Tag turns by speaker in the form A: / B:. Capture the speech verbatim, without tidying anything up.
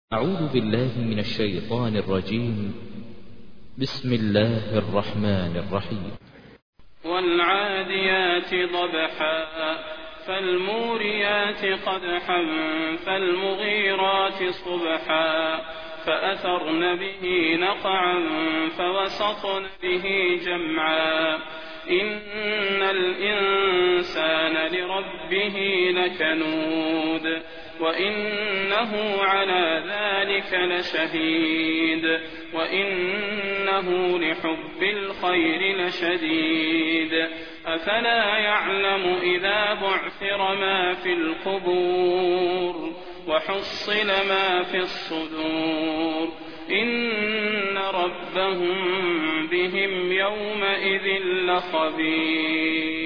A: أعوذ بالله من الشيطان الرجيم. بسم الله الرحمن الرحيم.
B: والعاديات ضبحا فالموريات قدحا فالمغيرات صبحا فأثرن به نقعا فوسطن به جمعا إن الإنسان لربه لكنود وإنه على ذلك لشهيد وإنه لحب الخير لشديد أفلا يعلم إذا بعثر ما في القبور وحصل ما في الصدور إن ربهم بهم يومئذ لخبير.